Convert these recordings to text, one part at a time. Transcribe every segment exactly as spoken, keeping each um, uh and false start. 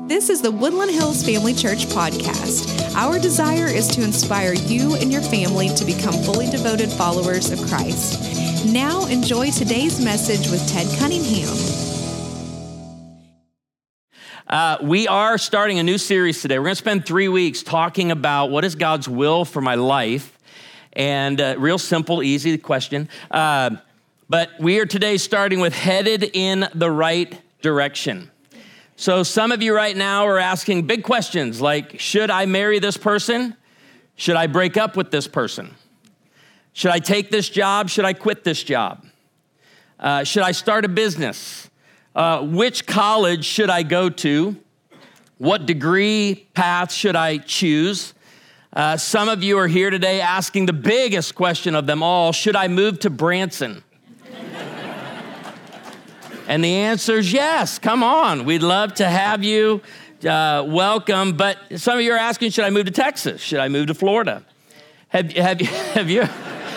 This is the Woodland Hills Family Church podcast. Our desire is to inspire you and your family to become fully devoted followers of Christ. Now enjoy today's message with Ted Cunningham. Uh, we are starting a new series today. We're going to spend three weeks talking about what is God's will for my life. And uh, real simple, easy question. Uh, but we are today starting with headed in the right direction. So some of you right now are asking big questions like, should I marry this person? Should I break up with this person? Should I take this job? Should I quit this job? Uh, should I start a business? Uh, which college should I go to? What degree path should I choose? Uh, some of you are here today asking the biggest question of them all, should I move to Branson? And the answer is yes, come on. We'd love to have you. Uh, welcome. But some of you are asking, should I move to Texas? Should I move to Florida? Have, have, you, have, you,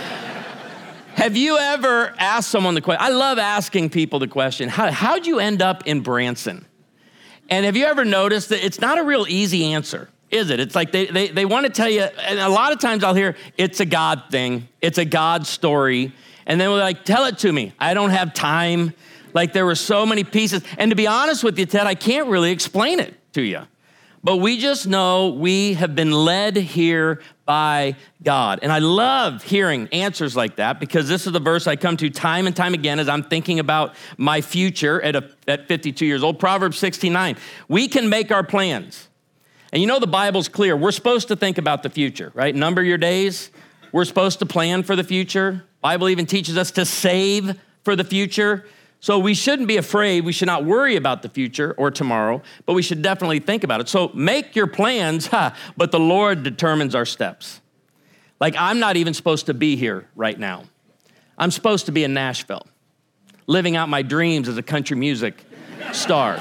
have you ever asked someone the question? I love asking people the question, how, how'd you end up in Branson? And have you ever noticed that it's not a real easy answer, is it? It's like they, they, they want to tell you, and a lot of times I'll hear, it's a God thing. It's a God story. And then we're like, tell it to me. I don't have time. Like there were so many pieces. And to be honest with you, Ted, I can't really explain it to you. But we just know we have been led here by God. And I love hearing answers like that because this is the verse I come to time and time again as I'm thinking about my future at, a, at fifty-two years old. Proverbs sixteen nine. We can make our plans. And you know the Bible's clear. We're supposed to think about the future, right? Number your days. We're supposed to plan for the future. Bible even teaches us to save for the future. So we shouldn't be afraid. We should not worry about the future or tomorrow, but we should definitely think about it. So make your plans, huh, but the Lord determines our steps. Like I'm not even supposed to be here right now. I'm supposed to be in Nashville, living out my dreams as a country music star.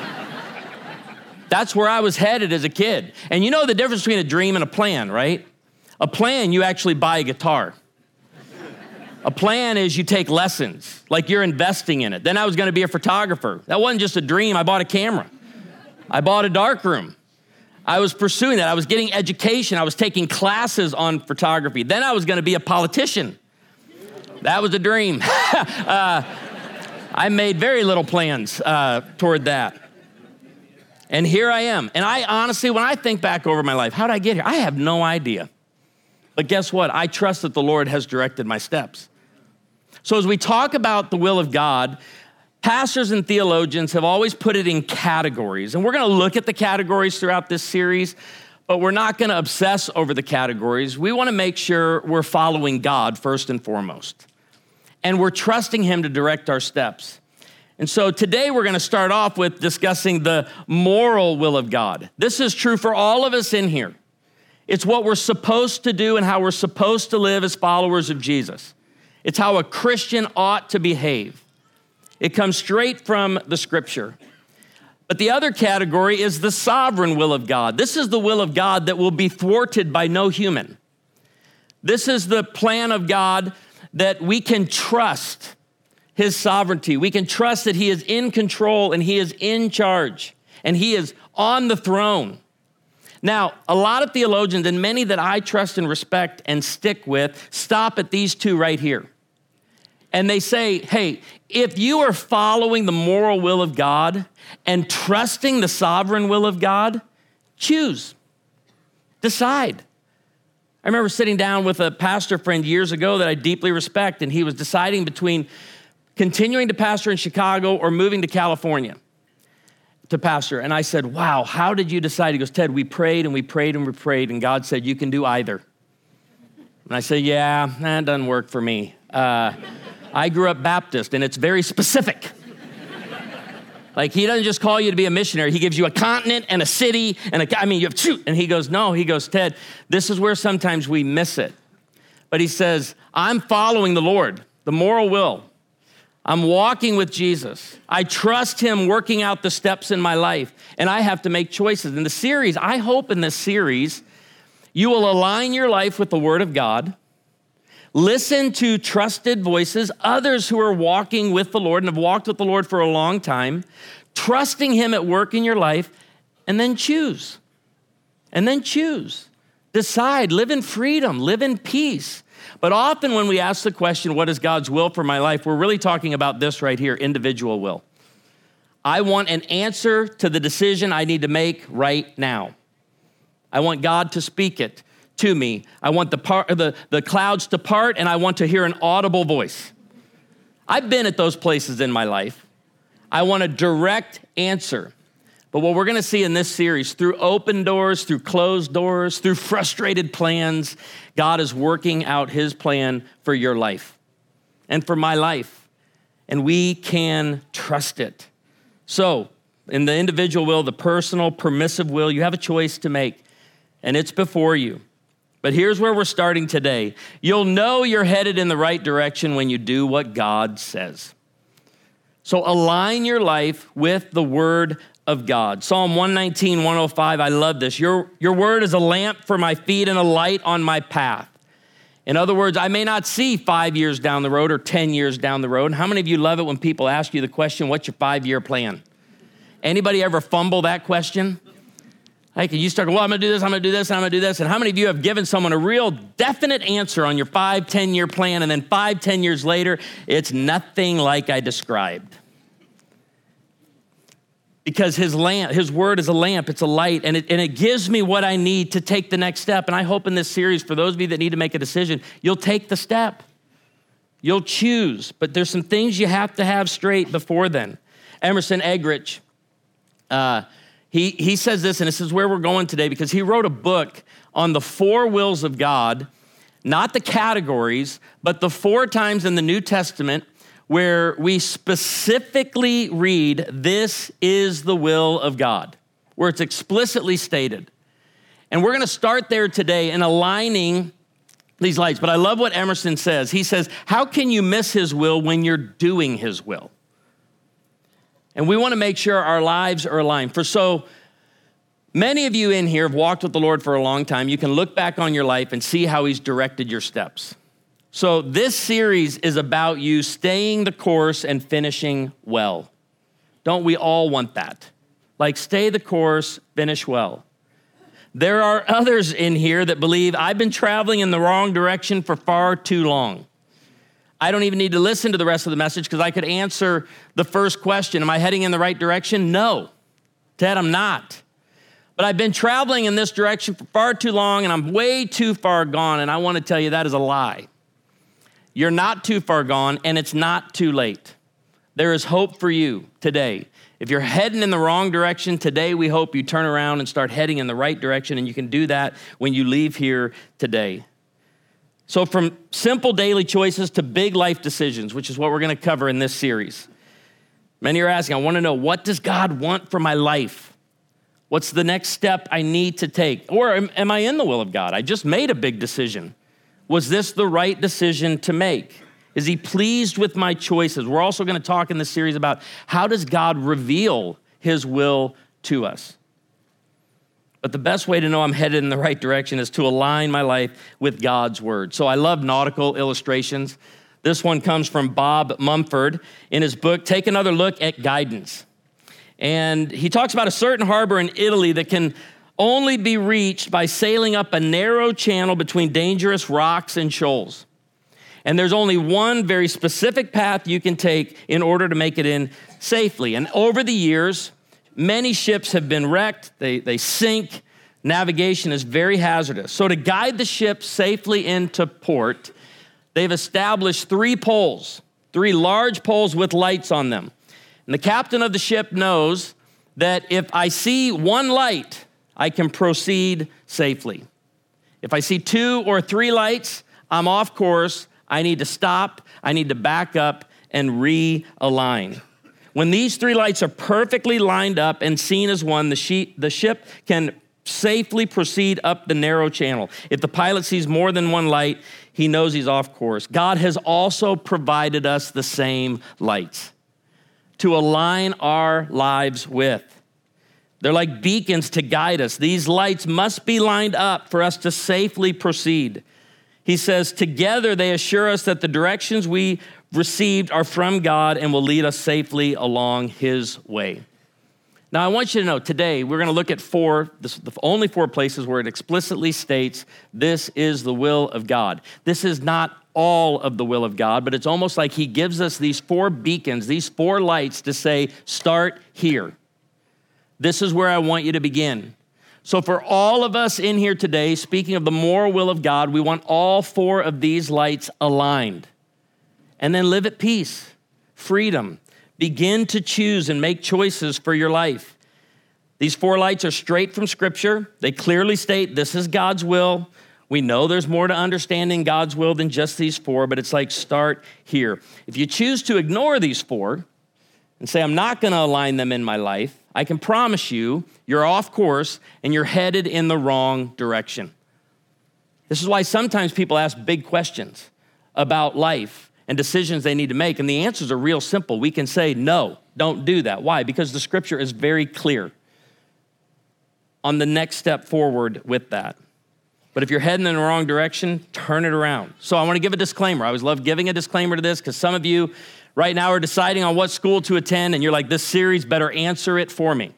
That's where I was headed as a kid. And you know the difference between a dream and a plan, right? A plan, you actually buy a guitar. A plan is you take lessons, like you're investing in it. Then I was going to be a photographer. That wasn't just a dream. I bought a camera. I bought a darkroom. I was pursuing that. I was getting education. I was taking classes on photography. Then I was going to be a politician. That was a dream. uh, I made very little plans uh, toward that. And here I am. And I honestly, when I think back over my life, how did I get here? I have no idea. But guess what? I trust that the Lord has directed my steps. So as we talk about the will of God, pastors and theologians have always put it in categories. And we're going to look at the categories throughout this series, but we're not going to obsess over the categories. We want to make sure we're following God first and foremost. And we're trusting him to direct our steps. And so today we're going to start off with discussing the moral will of God. This is true for all of us in here. It's what we're supposed to do and how we're supposed to live as followers of Jesus. It's how a Christian ought to behave. It comes straight from the scripture. But the other category is the sovereign will of God. This is the will of God that will be thwarted by no human. This is the plan of God that we can trust his sovereignty. We can trust that he is in control and he is in charge and he is on the throne. Now, a lot of theologians, and many that I trust and respect and stick with, stop at these two right here. And they say, hey, if you are following the moral will of God and trusting the sovereign will of God, choose, decide. I remember sitting down with a pastor friend years ago that I deeply respect, and he was deciding between continuing to pastor in Chicago or moving to California to pastor. And I said, wow, how did you decide? He goes, Ted, we prayed and we prayed and we prayed, and God said, you can do either. And I said, yeah, that doesn't work for me. Uh, I grew up Baptist, and it's very specific. Like, he doesn't just call you to be a missionary. He gives you a continent and a city, and a, I mean, you have, shoot. And he goes, no, he goes, Ted, this is where sometimes we miss it. But he says, I'm following the Lord, the moral will. I'm walking with Jesus. I trust him working out the steps in my life, and I have to make choices. In the series, I hope in this series, you will align your life with the Word of God, listen to trusted voices, others who are walking with the Lord and have walked with the Lord for a long time, trusting him at work in your life, and then choose. And then choose. Decide, live in freedom, live in peace. But often when we ask the question, what is God's will for my life? We're really talking about this right here, individual will. I want an answer to the decision I need to make right now. I want God to speak it to me. I want the, par- the, the clouds to part, and I want to hear an audible voice. I've been at those places in my life. I want a direct answer. But what we're going to see in this series, through open doors, through closed doors, through frustrated plans, God is working out his plan for your life and for my life. And we can trust it. So, in the individual will, the personal, permissive will, you have a choice to make, and it's before you. But here's where we're starting today. You'll know you're headed in the right direction when you do what God says. So align your life with the word of God. Psalm one nineteen, one oh five, I love this. Your, your word is a lamp for my feet and a light on my path. In other words, I may not see five years down the road or ten years down the road. How many of you love it when people ask you the question, what's your five-year plan? Anybody ever fumble that question? Like you start, well, I'm going to do this, I'm going to do this, and I'm going to do this. And how many of you have given someone a real definite answer on your five, ten-year plan, and then five, ten years later, it's nothing like I described? Because his lamp, his word is a lamp, it's a light, and it, and it gives me what I need to take the next step. And I hope in this series, for those of you that need to make a decision, you'll take the step. You'll choose, but there's some things you have to have straight before then. Emerson Eggerichs, uh, he, he says this, and this is where we're going today, because he wrote a book on the four wills of God, not the categories, but the four times in the New Testament where we specifically read, this is the will of God, where it's explicitly stated. And we're going to start there today in aligning these lights. But I love what Emerson says. He says, how can you miss his will when you're doing his will? And we want to make sure our lives are aligned. For so many of you in here have walked with the Lord for a long time. You can look back on your life and see how he's directed your steps. So this series is about you staying the course and finishing well. Don't we all want that? Like, stay the course, finish well. There are others in here that believe I've been traveling in the wrong direction for far too long. I don't even need to listen to the rest of the message because I could answer the first question. Am I heading in the right direction? No. Ted, I'm not. But I've been traveling in this direction for far too long and I'm way too far gone. And I want to tell you that is a lie. You're not too far gone, and it's not too late. There is hope for you today. If you're heading in the wrong direction, today we hope you turn around and start heading in the right direction, and you can do that when you leave here today. So from simple daily choices to big life decisions, which is what we're going to cover in this series. Many are asking, I want to know, what does God want for my life? What's the next step I need to take? Or am, am I in the will of God? I just made a big decision. Was this the right decision to make? Is he pleased with my choices? We're also going to talk in this series about how does God reveal his will to us? But the best way to know I'm headed in the right direction is to align my life with God's word. So I love nautical illustrations. This one comes from Bob Mumford in his book, Take Another Look at Guidance. And he talks about a certain harbor in Italy that can only be reached by sailing up a narrow channel between dangerous rocks and shoals. And there's only one very specific path you can take in order to make it in safely. And over the years, many ships have been wrecked, they, they sink, navigation is very hazardous. So to guide the ship safely into port, they've established three poles, three large poles with lights on them. And the captain of the ship knows that if I see one light, I can proceed safely. If I see two or three lights, I'm off course. I need to stop. I need to back up and realign. When these three lights are perfectly lined up and seen as one, the, she- the ship can safely proceed up the narrow channel. If the pilot sees more than one light, he knows he's off course. God has also provided us the same lights to align our lives with. They're like beacons to guide us. These lights must be lined up for us to safely proceed. He says, together they assure us that the directions we received are from God and will lead us safely along his way. Now, I want you to know today we're going to look at four, this, the only four places where it explicitly states this is the will of God. This is not all of the will of God, but it's almost like he gives us these four beacons, these four lights to say, start here. This is where I want you to begin. So for all of us in here today, speaking of the moral will of God, we want all four of these lights aligned. And then live at peace, freedom. Begin to choose and make choices for your life. These four lights are straight from Scripture. They clearly state this is God's will. We know there's more to understanding God's will than just these four, but it's like start here. If you choose to ignore these four and say, I'm not going to align them in my life, I can promise you you're off course and you're headed in the wrong direction. This is why sometimes people ask big questions about life and decisions they need to make, and the answers are real simple. We can say, no, don't do that. Why? Because the Scripture is very clear on the next step forward with that. But if you're heading in the wrong direction, turn it around. So I want to give a disclaimer. I always love giving a disclaimer to this because some of you right now are deciding on what school to attend, and you're like, this series better answer it for me.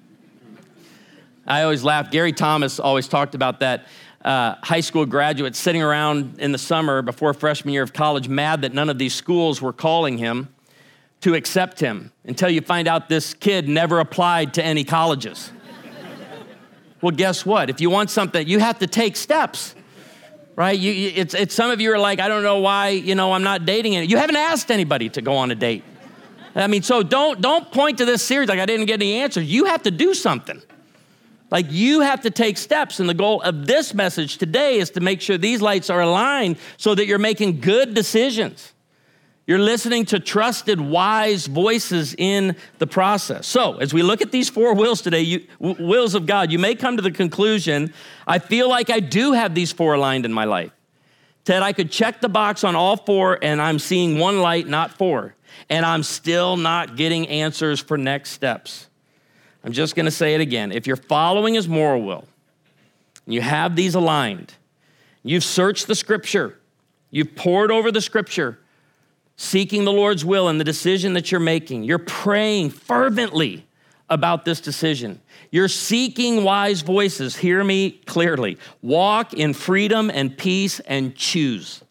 I always laugh. Gary Thomas always talked about that. Uh, high school graduate sitting around in the summer before freshman year of college, mad that none of these schools were calling him to accept him until you find out this kid never applied to any colleges. Well, guess what? If you want something, you have to take steps, right? You, you, it's, it's some of you are like, I don't know why, you know, I'm not dating it. You haven't asked anybody to go on a date. I mean, so don't don't point to this series like I didn't get any answers. You have to do something. Like you have to take steps, and the goal of this message today is to make sure these lights are aligned so that you're making good decisions. You're listening to trusted, wise voices in the process. So as we look at these four wills today, you, w- wills of God, you may come to the conclusion, I feel like I do have these four aligned in my life. Ted, I could check the box on all four, and I'm seeing one light, not four, and I'm still not getting answers for next steps. I'm just going to say it again. If you're following his moral will, and you have these aligned, you've searched the Scripture, you've pored over the Scripture, seeking the Lord's will in the decision that you're making, you're praying fervently about this decision, you're seeking wise voices, hear me clearly, walk in freedom and peace and choose.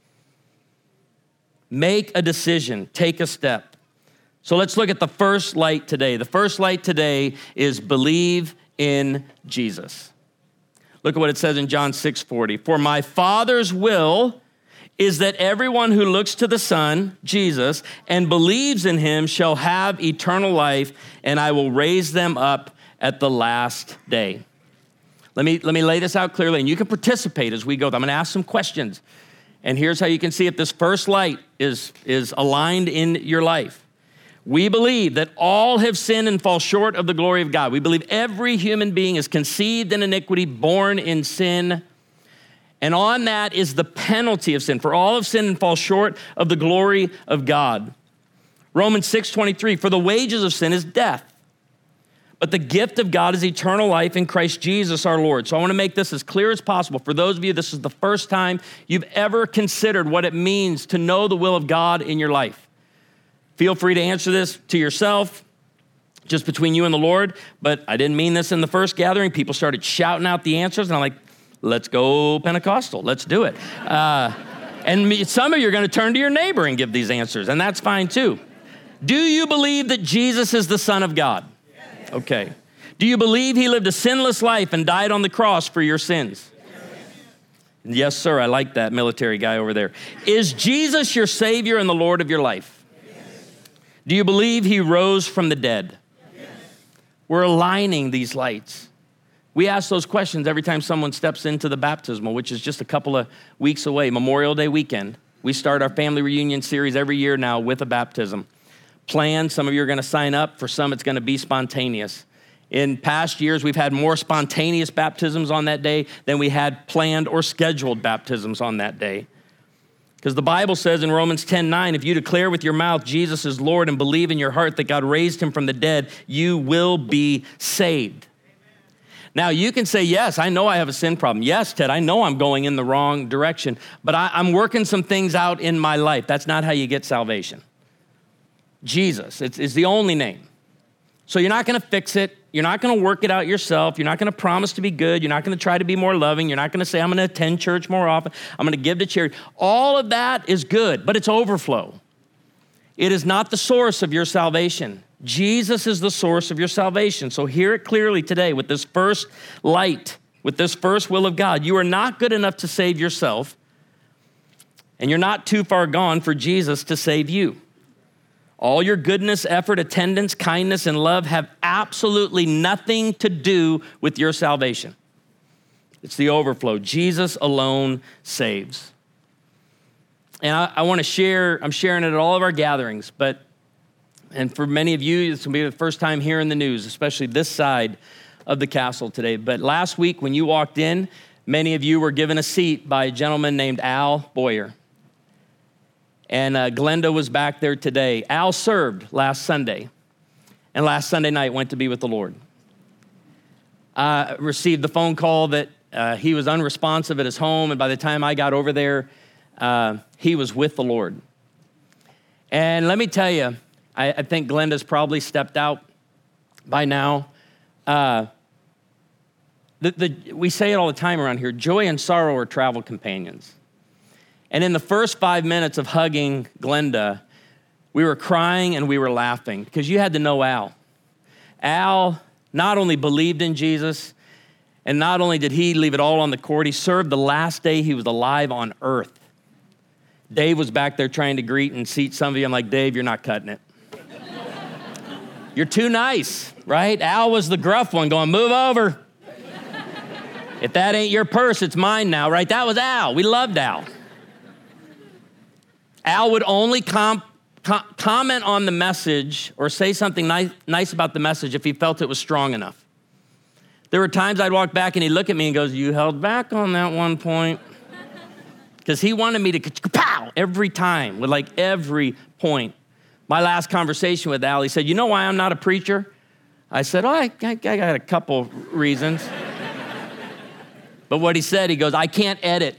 Make a decision, take a step. So let's look at the first light today. The first light today is believe in Jesus. Look at what it says in John six forty. For my Father's will is that everyone who looks to the Son, Jesus, and believes in him shall have eternal life, and I will raise them up at the last day. Let me, let me lay this out clearly, and you can participate as we go. I'm going to ask some questions, and here's how you can see if this first light is, is aligned in your life. We believe that all have sinned and fall short of the glory of God. We believe every human being is conceived in iniquity, born in sin. And on that is the penalty of sin. For all have sinned and fall short of the glory of God. Romans six twenty-three, for the wages of sin is death. But the gift of God is eternal life in Christ Jesus our Lord. So I want to make this as clear as possible. For those of you, this is the first time you've ever considered what it means to know the will of God in your life. Feel free to answer this to yourself, just between you and the Lord, but I didn't mean this in the first gathering. People started shouting out the answers, and I'm like, let's go Pentecostal. Let's do it. Uh, and me, some of you are going to turn to your neighbor and give these answers, and that's fine too. Do you believe that Jesus is the Son of God? Okay. Do you believe he lived a sinless life and died on the cross for your sins? Yes, yes sir. I like that military guy over there. Is Jesus your Savior and the Lord of your life? Do you believe he rose from the dead? Yes. We're aligning these lights. We ask those questions every time someone steps into the baptismal, which is just a couple of weeks away, Memorial Day weekend. We start our family reunion series every year now with a baptism. Planned, some of you are going to sign up. For some, it's going to be spontaneous. In past years, we've had more spontaneous baptisms on that day than we had planned or scheduled baptisms on that day. Because the Bible says in Romans ten nine, if you declare with your mouth Jesus is Lord and believe in your heart that God raised him from the dead, you will be saved. Amen. Now, you can say, yes, I know I have a sin problem. Yes, Ted, I know I'm going in the wrong direction, but I, I'm working some things out in my life. That's not how you get salvation. Jesus, it's, it's the only name. So you're not going to fix it. You're not going to work it out yourself. You're not going to promise to be good. You're not going to try to be more loving. You're not going to say, I'm going to attend church more often. I'm going to give to charity. All of that is good, but it's overflow. It is not the source of your salvation. Jesus is the source of your salvation. So hear it clearly today with this first light, with this first will of God. You are not good enough to save yourself, and you're not too far gone for Jesus to save you. All your goodness, effort, attendance, kindness, and love have absolutely nothing to do with your salvation. It's the overflow. Jesus alone saves. And I, I want to share, I'm sharing it at all of our gatherings, but, and for many of you, this will be the first time hearing the news, especially this side of the castle today. But last week when you walked in, many of you were given a seat by a gentleman named Al Boyer. And uh, Glenda was back there today. Al served last Sunday, and last Sunday night went to be with the Lord. I received the phone call that uh, he was unresponsive at his home, and by the time I got over there, uh, he was with the Lord. And let me tell you, I, I think Glenda's probably stepped out by now. Uh, the, the, we say it all the time around here, joy and sorrow are travel companions. And in the first five minutes of hugging Glenda, we were crying and we were laughing because you had to know Al. Al not only believed in Jesus, and not only did he leave it all on the court, he served the last day he was alive on earth. Dave was back there trying to greet and seat some of you. I'm like, Dave, you're not cutting it. You're too nice, right? Al was the gruff one going, move over. If that ain't your purse, it's mine now, right? That was Al. We loved Al. Al would only com- com- comment on the message or say something nice, nice about the message if he felt it was strong enough. There were times I'd walk back and he'd look at me and goes, you held back on that one point. Because he wanted me to pow every time with like every point. My last conversation with Al, he said, you know why I'm not a preacher? I said, oh, I, I, I got a couple reasons. But what he said, he goes, I can't edit.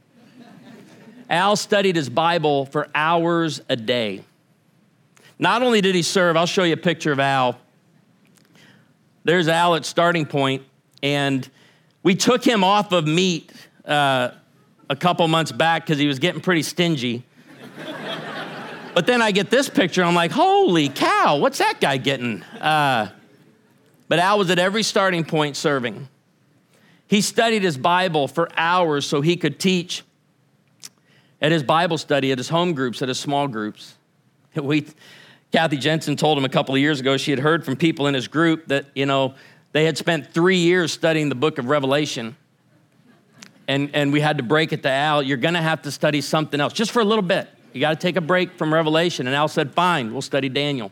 Al studied his Bible for hours a day. Not only did he serve, I'll show you a picture of Al. There's Al at starting point, and we took him off of meat uh, a couple months back because he was getting pretty stingy. But then I get this picture, I'm like, holy cow, what's that guy getting? Uh, but Al was at every starting point serving. He studied his Bible for hours so he could teach at his Bible study, at his home groups, at his small groups. We, Kathy Jensen told him a couple of years ago, she had heard from people in his group that, you know, they had spent three years studying the book of Revelation. And, and we had to break it to Al, you're gonna have to study something else, just for a little bit. You gotta take a break from Revelation. And Al said, fine, we'll study Daniel.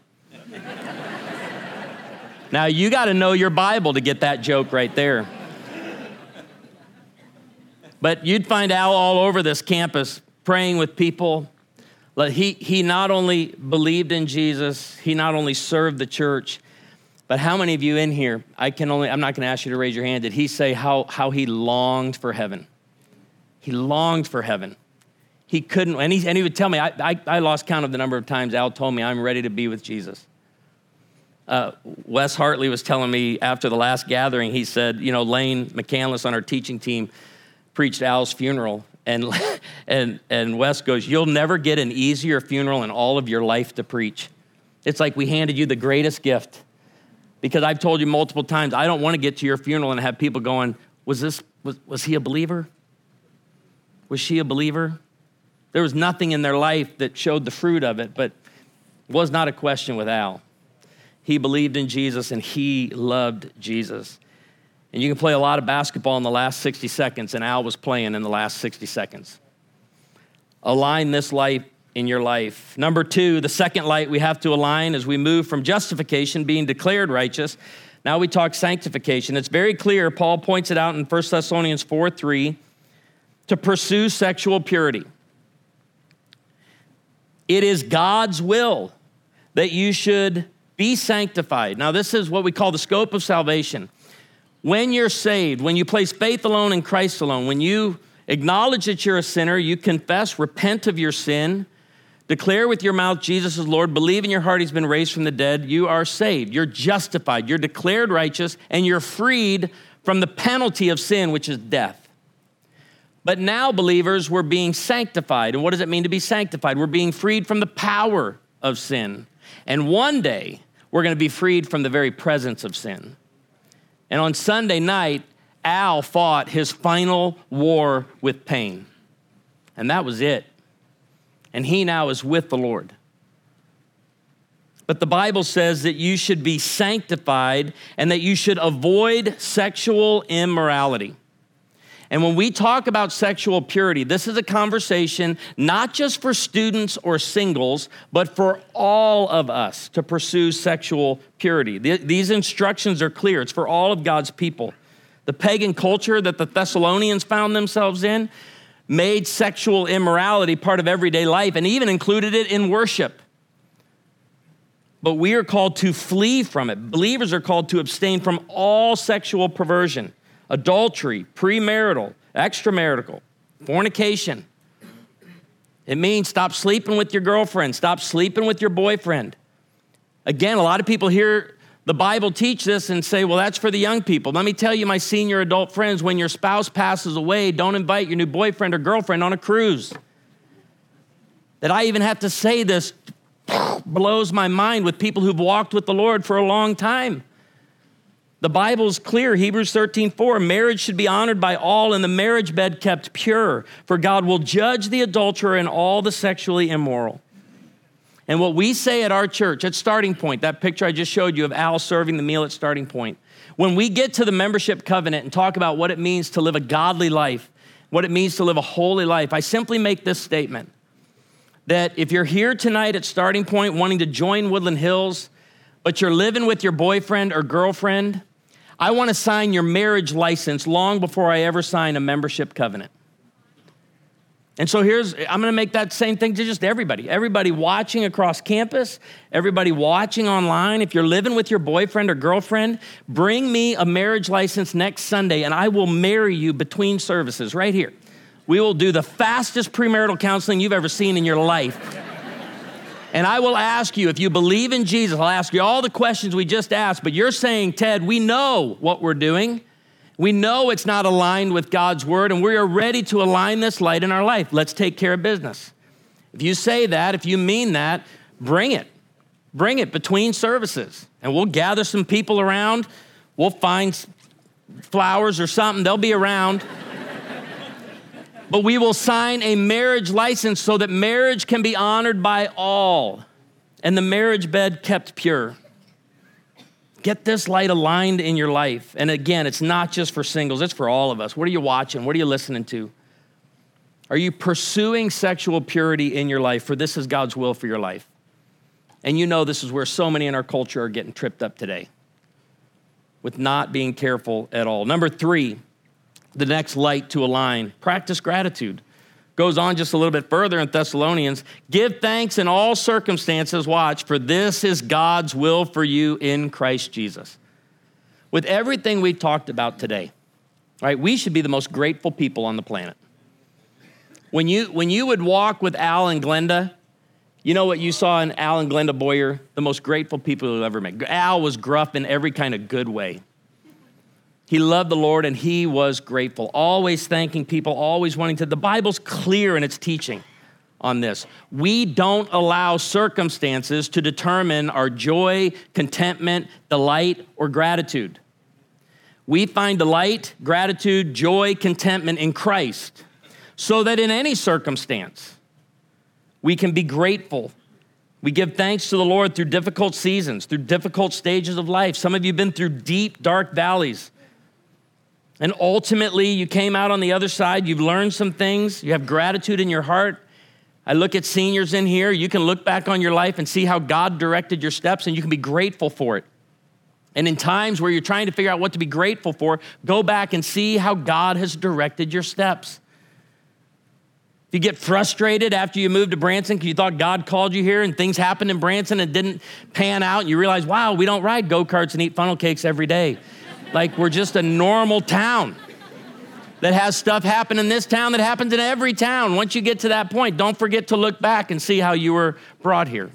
Now, you gotta know your Bible to get that joke right there. But you'd find Al all over this campus, praying with people. He, he not only believed in Jesus, he not only served the church, but how many of you in here, I can only, I'm not gonna ask you to raise your hand, did he say how, how he longed for heaven? He longed for heaven. He couldn't, and he, and he would tell me, I, I, I lost count of the number of times Al told me, I'm ready to be with Jesus. Uh, Wes Hartley was telling me after the last gathering, he said, you know, Lane McCandless on our teaching team preached Al's funeral. And, and, and Wes goes, you'll never get an easier funeral in all of your life to preach. It's like we handed you the greatest gift. Because I've told you multiple times, I don't want to get to your funeral and have people going, was this, was, was he a believer? Was she a believer? There was nothing in their life that showed the fruit of it, but it was not a question with Al. He believed in Jesus and he loved Jesus. And you can play a lot of basketball in the last sixty seconds, and Al was playing in the last sixty seconds. Align this life in your life. Number two, the second light we have to align as we move from justification, being declared righteous. Now we talk sanctification. It's very clear, Paul points it out in First Thessalonians four three, to pursue sexual purity. It is God's will that you should be sanctified. Now this is what we call the scope of salvation. When you're saved, when you place faith alone in Christ alone, when you acknowledge that you're a sinner, you confess, repent of your sin, Declare with your mouth Jesus is Lord, believe in your heart he's been raised from the dead, you are saved. You're justified, you're declared righteous, and you're freed from the penalty of sin, which is death. But now, believers, we're being sanctified. And what does it mean to be sanctified? We're being freed from the power of sin. And one day, we're going to be freed from the very presence of sin. And on Sunday night, Al fought his final war with pain. And that was it. And he now is with the Lord. But the Bible says that you should be sanctified and that you should avoid sexual immorality. And when we talk about sexual purity, this is a conversation not just for students or singles, but for all of us to pursue sexual purity. These instructions are clear. It's for all of God's people. The pagan culture that the Thessalonians found themselves in made sexual immorality part of everyday life and even included it in worship. But we are called to flee from it. Believers are called to abstain from all sexual perversion, adultery, premarital, extramarital, fornication. It means stop sleeping with your girlfriend, stop sleeping with your boyfriend. Again, a lot of people hear the Bible teach this and say, well, that's for the young people. Let me tell you, my senior adult friends, when your spouse passes away, don't invite your new boyfriend or girlfriend on a cruise. That I even have to say this blows my mind with people who've walked with the Lord for a long time. The Bible is clear, Hebrews thirteen four, marriage should be honored by all and the marriage bed kept pure, for God will judge the adulterer and all the sexually immoral. And what we say at our church, at Starting Point, that picture I just showed you of Al serving the meal at Starting Point, when we get to the membership covenant and talk about what it means to live a godly life, what it means to live a holy life, I simply make this statement, that if you're here tonight at Starting Point wanting to join Woodland Hills, but you're living with your boyfriend or girlfriend, I want to sign your marriage license long before I ever sign a membership covenant. And so here's, I'm going to make that same thing to just everybody. Everybody watching across campus, everybody watching online. If you're living with your boyfriend or girlfriend, bring me a marriage license next Sunday and I will marry you between services right here. We will do the fastest premarital counseling you've ever seen in your life. And I will ask you, if you believe in Jesus, I'll ask you all the questions we just asked, but you're saying, Ted, we know what we're doing. We know it's not aligned with God's word, and we are ready to align this light in our life. Let's take care of business. If you say that, if you mean that, bring it. Bring it between services, and we'll gather some people around. We'll find flowers or something. They'll be around. But we will sign a marriage license so that marriage can be honored by all, and the marriage bed kept pure. Get this light aligned in your life. And again, it's not just for singles, it's for all of us. What are you watching? What are you listening to? Are you pursuing sexual purity in your life? For this is God's will for your life. And you know this is where so many in our culture are getting tripped up today with not being careful at all. Number three, the next light to align, practice gratitude. Goes on just a little bit further in Thessalonians. Give thanks in all circumstances, watch, for this is God's will for you in Christ Jesus. With everything we've talked about today, right, we should be the most grateful people on the planet. When you, when you would walk with Al and Glenda, you know what you saw in Al and Glenda Boyer? The most grateful people you'll ever met. Al was gruff in every kind of good way. He loved the Lord and he was grateful, always thanking people, always wanting to. The Bible's clear in its teaching on this. We don't allow circumstances to determine our joy, contentment, delight, or gratitude. We find delight, gratitude, joy, contentment in Christ so that in any circumstance, we can be grateful. We give thanks to the Lord through difficult seasons, through difficult stages of life. Some of you have been through deep, dark valleys. And ultimately, you came out on the other side. You've learned some things. You have gratitude in your heart. I look at seniors in here. You can look back on your life and see how God directed your steps, and you can be grateful for it. And in times where you're trying to figure out what to be grateful for, go back and see how God has directed your steps. If you get frustrated after you moved to Branson because you thought God called you here and things happened in Branson and didn't pan out, and you realize, wow, we don't ride go-karts and eat funnel cakes every day. Like we're just a normal town. that has stuff happen in this town that happens in every town. Once you get to that point, don't forget to look back and see how you were brought here.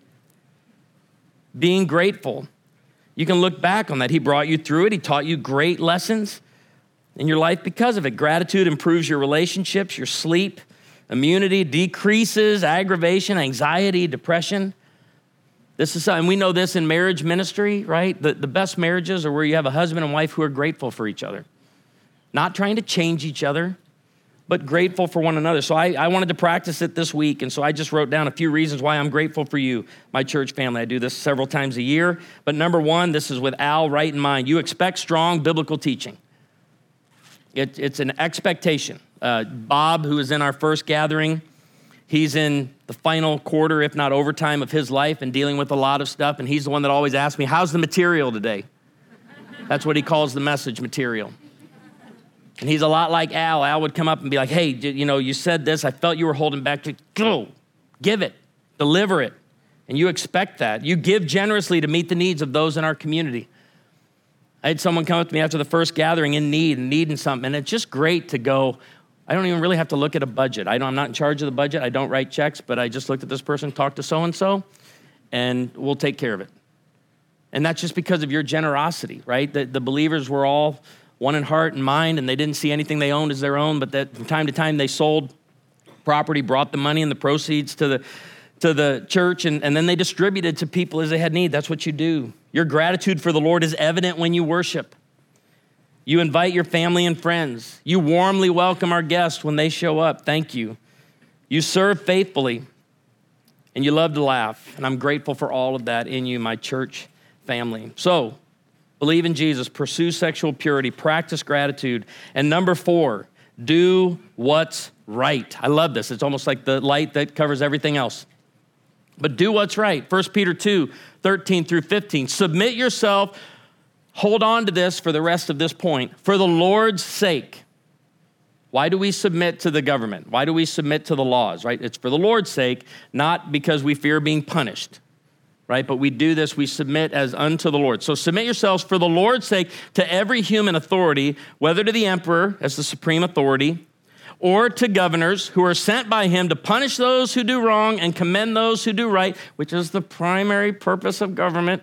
Being grateful. You can look back on that. He brought you through it. He taught you great lessons in your life because of it. Gratitude improves your relationships, your sleep, immunity, decreases aggravation, anxiety, depression. This is, and we know this in marriage ministry, right? The, the best marriages are where you have a husband and wife who are grateful for each other. Not trying to change each other, but grateful for one another. So I, I wanted to practice it this week, and so I just wrote down a few reasons why I'm grateful for you, my church family. I do this several times a year. But number one, this is with Al right in mind. You expect strong biblical teaching. It, it's an expectation. Uh, Bob, who was in our first gathering, he's in the final quarter, if not overtime, of his life and dealing with a lot of stuff, and he's the one that always asks me, how's the material today? That's what he calls the message, material. And he's a lot like Al. Al would come up and be like, hey, you know, you said this. I felt you were holding back. To go, give it, deliver it. And you expect that. You give generously to meet the needs of those in our community. I had someone come up to me after the first gathering in need and needing something. And it's just great to go, I don't even really have to look at a budget. I don't, I'm not in charge of the budget. I don't write checks, but I just looked at this person, talked to so-and-so, and we'll take care of it. And that's just because of your generosity, right? The, the believers were all one in heart and mind, and they didn't see anything they owned as their own, but that from time to time they sold property, brought the money and the proceeds to the to the church, and, and then they distributed to people as they had need. That's what you do. Your gratitude for the Lord is evident when you worship. You invite your family and friends. You warmly welcome our guests when they show up. Thank you. You serve faithfully, and you love to laugh, and I'm grateful for all of that in you, my church family. So, believe in Jesus, pursue sexual purity, practice gratitude. And number four, do what's right. I love this. It's almost like the light that covers everything else. But do what's right. First Peter two, thirteen through fifteen. Submit yourself, hold on to this for the rest of this point, for the Lord's sake. Why do we submit to the government? Why do we submit to the laws, right? It's for the Lord's sake, not because we fear being punished. Right? But we do this, we submit as unto the Lord. So submit yourselves for the Lord's sake to every human authority, whether to the emperor as the supreme authority, or to governors who are sent by him to punish those who do wrong and commend those who do right, which is the primary purpose of government.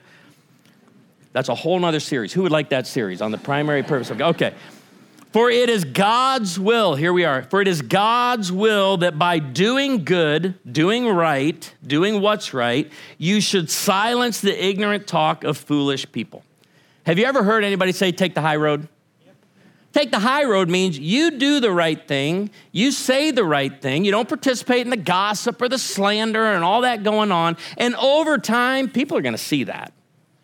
That's a whole nother series. Who would like that series on the primary purpose of government? Okay. For it is God's will, here we are, for it is God's will that by doing good, doing right, doing what's right, you should silence the ignorant talk of foolish people. Have you ever heard anybody say, take the high road? Yep. Take the high road means you do the right thing, you say the right thing, you don't participate in the gossip or the slander and all that going on, and over time, people are gonna see that.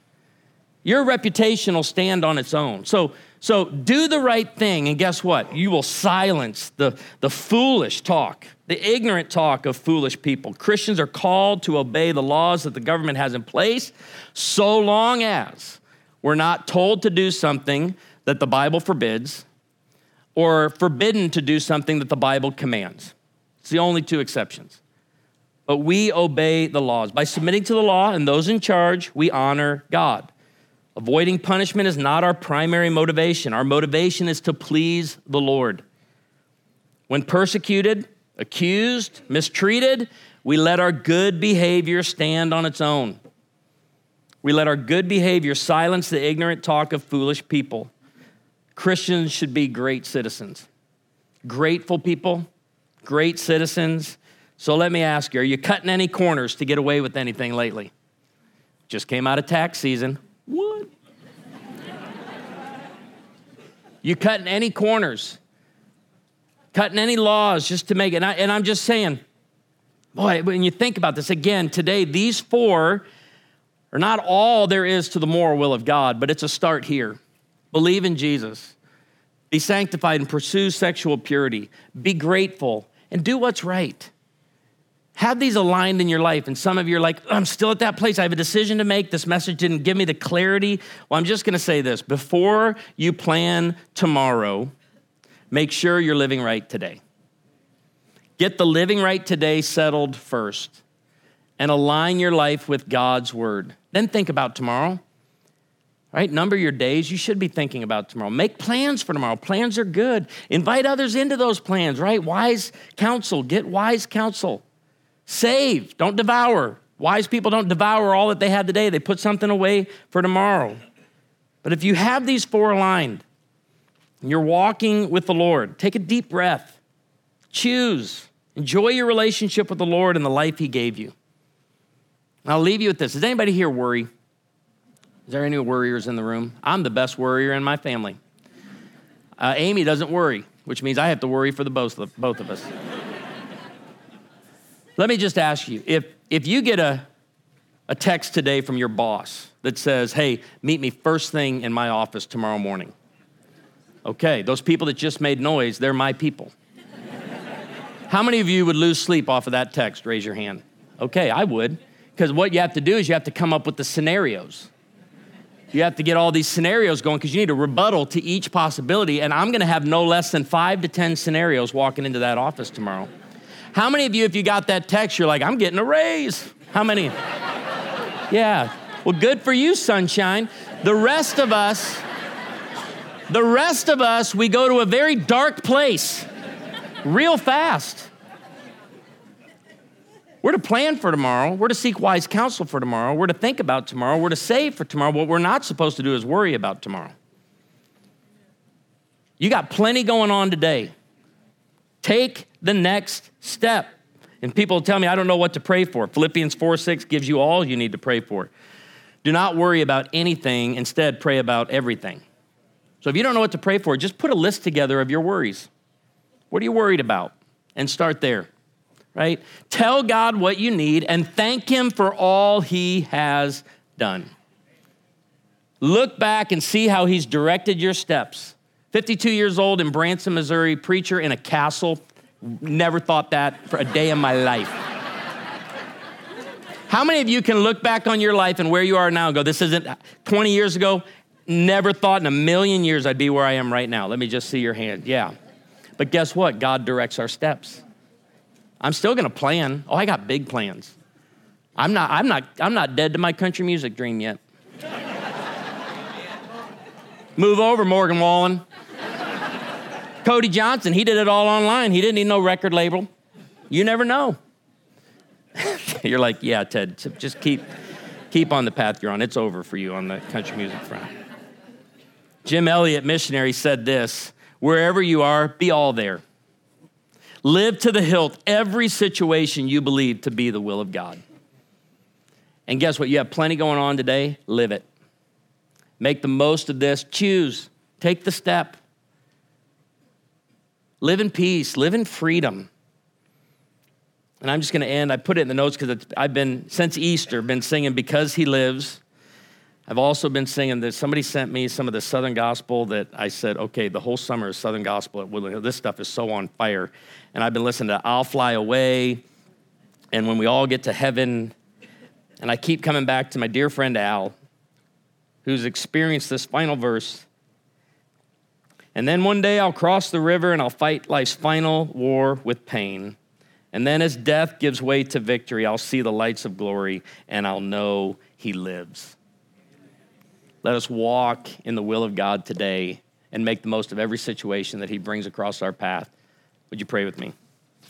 Your reputation will stand on its own. So, so do the right thing, and guess what? You will silence the, the foolish talk, the ignorant talk of foolish people. Christians are called to obey the laws that the government has in place so long as we're not told to do something that the Bible forbids or forbidden to do something that the Bible commands. It's the only two exceptions. But we obey the laws. By submitting to the law and those in charge, we honor God. Avoiding punishment is not our primary motivation. Our motivation is to please the Lord. When persecuted, accused, mistreated, we let our good behavior stand on its own. We let our good behavior silence the ignorant talk of foolish people. Christians should be great citizens. Grateful people, great citizens. So let me ask you, are you cutting any corners to get away with anything lately? Just came out of tax season. What? You cutting any corners, cutting any laws just to make it. And, I, and I'm just saying, boy, when you think about this, again, today, these four are not all there is to the moral will of God, but it's a start here. Believe in Jesus. Be sanctified and pursue sexual purity. Be grateful and do what's right. Have these aligned in your life. And some of you are like, I'm still at that place. I have a decision to make. This message didn't give me the clarity. Well, I'm just going to say this. Before you plan tomorrow, make sure you're living right today. Get the living right today settled first and align your life with God's word. Then think about tomorrow. right? Number your days. You should be thinking about tomorrow. Make plans for tomorrow. Plans are good. Invite others into those plans, right? Wise counsel. Get wise counsel. Save. Don't devour. Wise people don't devour all that they had today. They put something away for tomorrow. But if you have these four aligned, and you're walking with the Lord, take a deep breath. Choose. Enjoy your relationship with the Lord and the life he gave you. And I'll leave you with this. Does anybody here worry? Is there any worriers in the room? I'm the best worrier in my family. Uh, Amy doesn't worry, which means I have to worry for the both of, both of us. Let me just ask you, if, if you get a, a text today from your boss that says, hey, meet me first thing in my office tomorrow morning. Okay, those people that just made noise, they're my people. How many of you would lose sleep off of that text? Raise your hand. Okay, I would. Because what you have to do is you have to come up with the scenarios. You have to get all these scenarios going because you need a rebuttal to each possibility. And I'm going to have no less than five to ten scenarios walking into that office tomorrow. How many of you, if you got that text, you're like, I'm getting a raise? How many? Yeah. Well, good for you, sunshine. The rest of us, the rest of us, we go to a very dark place real fast. We're to plan for tomorrow. We're to seek wise counsel for tomorrow. We're to think about tomorrow. We're to save for tomorrow. What we're not supposed to do is worry about tomorrow. You got plenty going on today. Take the next step. And people tell me, I don't know what to pray for. Philippians four six gives you all you need to pray for. Do not worry about anything. Instead, pray about everything. So if you don't know what to pray for, just put a list together of your worries. What are you worried about? And start there. Right? Tell God what you need and thank him for all he has done. Look back and see how he's directed your steps. fifty-two years old in Branson, Missouri, preacher in a castle. Never thought that for a day in my life. How many of you can look back on your life and where you are now and go, this isn't twenty years ago? Never thought in a million years I'd be where I am right now. Let me just see your hand. Yeah. But guess what? God directs our steps. I'm still going to plan. Oh, I got big plans. I'm not, I'm not, I'm not dead to my country music dream yet. Move over, Morgan Wallen. Cody Johnson, he did it all online. He didn't need no record label. You never know. You're like, yeah, Ted, just keep, keep on the path you're on. It's over for you on the country music front. Jim Elliott, missionary, said this, wherever you are, be all there. Live to the hilt every situation you believe to be the will of God. And guess what? You have plenty going on today. Live it. Make the most of this. Choose. Take the step. Live in peace. Live in freedom. And I'm just going to end. I put it in the notes because I've been, since Easter, been singing Because He Lives. I've also been singing this. Somebody sent me some of the Southern Gospel that I said, okay, the whole summer is Southern Gospel at Woodland Hill. This stuff is so on fire. And I've been listening to I'll Fly Away, and When We All Get to Heaven. And I keep coming back to my dear friend Al, who's experienced this final verse. And then one day I'll cross the river and I'll fight life's final war with pain. And then as death gives way to victory, I'll see the lights of glory and I'll know he lives. Let us walk in the will of God today and make the most of every situation that he brings across our path. Would you pray with me?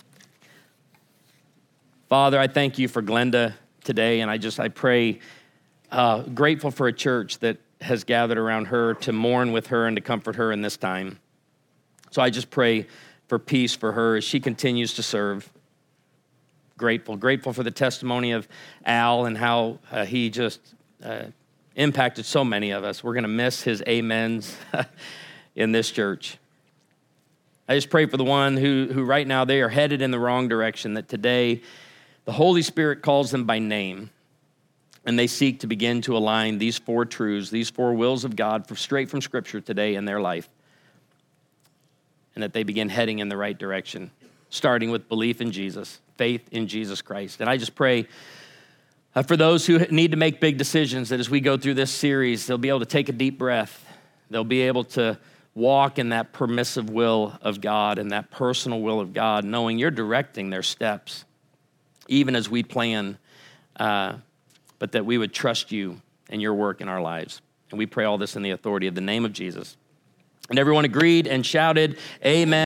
Father, I thank you for Glenda today, and I just, I pray, uh, grateful for a church that has gathered around her to mourn with her and to comfort her in this time. So I just pray for peace for her as she continues to serve. Grateful, grateful for the testimony of Al and how uh, he just uh, impacted so many of us. We're going to miss his amens in this church. I just pray for the one who, who right now they are headed in the wrong direction, that today the Holy Spirit calls them by name, and they seek to begin to align these four truths, these four wills of God for, straight from Scripture today in their life, and that they begin heading in the right direction, starting with belief in Jesus, faith in Jesus Christ. And I just pray uh, for those who need to make big decisions, that as we go through this series, they'll be able to take a deep breath. They'll be able to walk in that permissive will of God and that personal will of God, knowing you're directing their steps, even as we plan, uh, but that we would trust you and your work in our lives. And we pray all this in the authority of the name of Jesus. And everyone agreed and shouted, amen.